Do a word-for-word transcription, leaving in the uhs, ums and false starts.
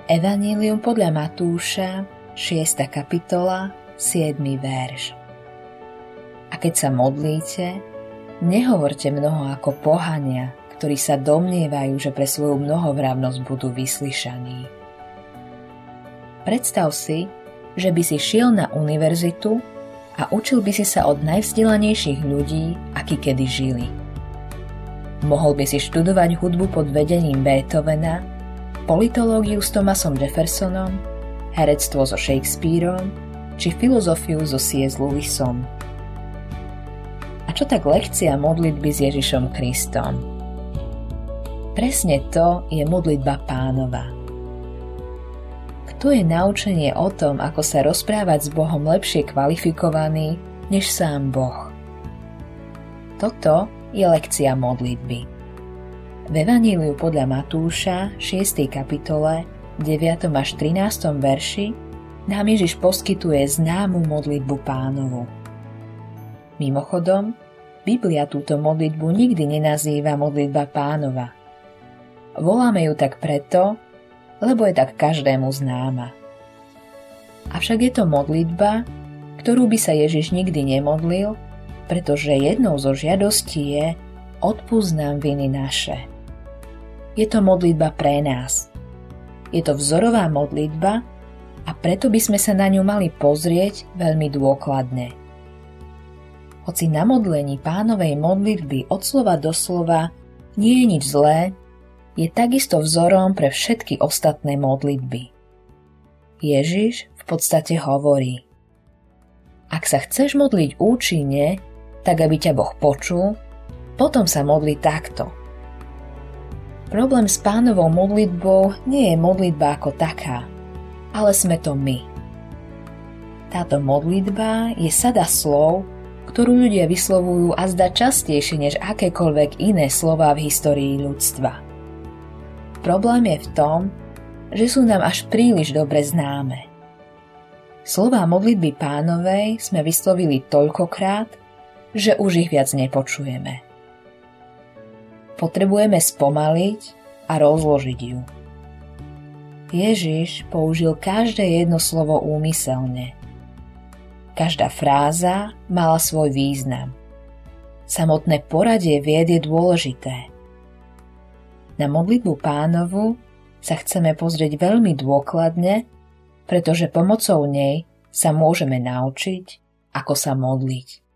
Evanjelium podľa Matúša, šiesta kapitola, siedmy verš. A keď sa modlíte, nehovorte mnoho ako pohania, ktorí sa domnievajú, že pre svoju mnohovravnosť budú vyslyšaní. Predstav si, že by si šiel na univerzitu a učil by si sa od najvzdelanejších ľudí, akí kedy žili. Mohol by si študovať hudbu pod vedením Beethovena, politológiu s Thomasom Jeffersonom, herectvo so Shakespearom či filozofiu so C S Lewisom. A čo tak lekcia modlitby s Ježišom Kristom? Presne to je modlitba Pánova. Kto je naučenie o tom, ako sa rozprávať s Bohom lepšie kvalifikovaný, než sám Boh? Toto je lekcia modlitby. V Evanjeliu podľa Matúša, šiestej kapitole, deviatom až trinástom verši nám Ježiš poskytuje známu modlitbu Pánovu. Mimochodom, Biblia túto modlitbu nikdy nenazýva modlitba Pánova. Voláme ju tak preto, lebo je tak každému známa. Avšak je to modlitba, ktorú by sa Ježiš nikdy nemodlil, pretože jednou zo žiadostí je odpusť nám viny naše. Je to modlitba pre nás. Je to vzorová modlitba a preto by sme sa na ňu mali pozrieť veľmi dôkladne. Hoci na modlení Pánovej modlitby od slova do slova nie je nič zlé, je takisto vzorom pre všetky ostatné modlitby. Ježiš v podstate hovorí: ak sa chceš modliť účinne, tak aby ťa Boh počul, potom sa modli takto. Problém s Pánovou modlitbou nie je modlitba ako taká, ale sme to my. Táto modlitba je sada slov, ktorú ľudia vyslovujú azda častejšie než akékoľvek iné slová v histórii ľudstva. Problém je v tom, že sú nám až príliš dobre známe. Slová modlitby Pánovej sme vyslovili toľkokrát, že už ich viac nepočujeme. Potrebujeme spomaliť a rozložiť ju. Ježiš použil každé jedno slovo úmyselne. Každá fráza mala svoj význam. Samotné poradie vied je dôležité. Na modlitbu Pánovu sa chceme pozrieť veľmi dôkladne, pretože pomocou nej sa môžeme naučiť, ako sa modliť.